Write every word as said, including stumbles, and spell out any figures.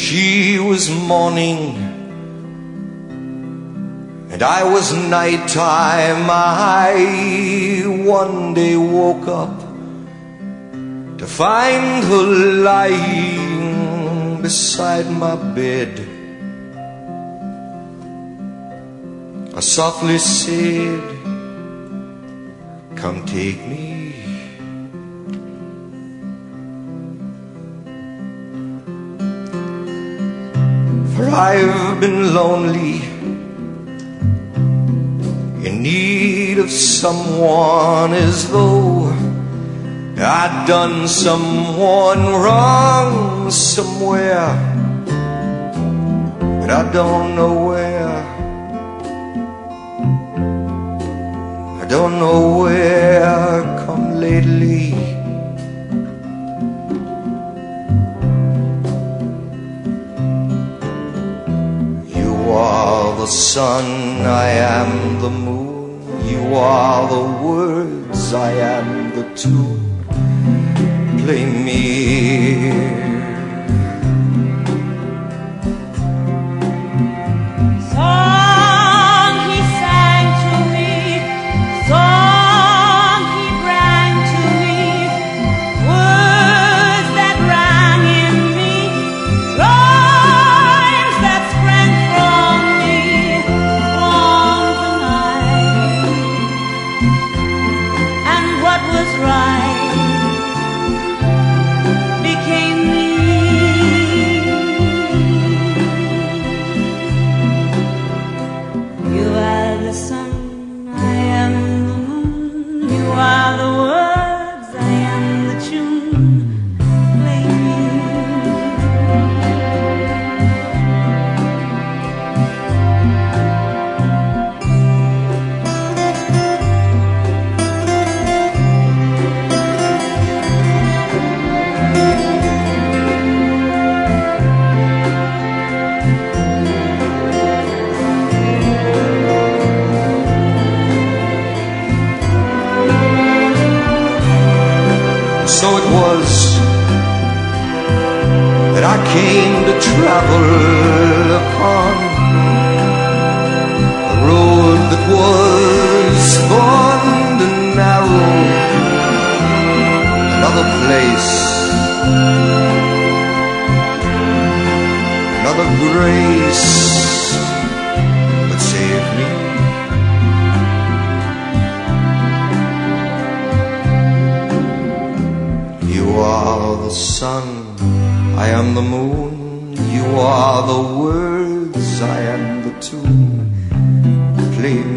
She was morning and I was nighttime. I one day woke up to find her lying beside my bed. I softly said, "Come take me." For I've been lonely, in need of someone, as though I'd done someone wrong somewhere, but I don't know where. I don't know where. Come lately, you are the sun, I am the moon. You are the words, I am the tune. Play me. Song he sang to me, song he rang to me, words that rang in me, rhymes that sprang from me on the night. And what was right became me. You are the sun, I am the moon. You are the words, I am the tune. Play me. So it was that I came to travel upon a road that was bond and narrow, another place, another grace would save me. You are the sun, I am the moon. You are the words, I am the tune. Play me.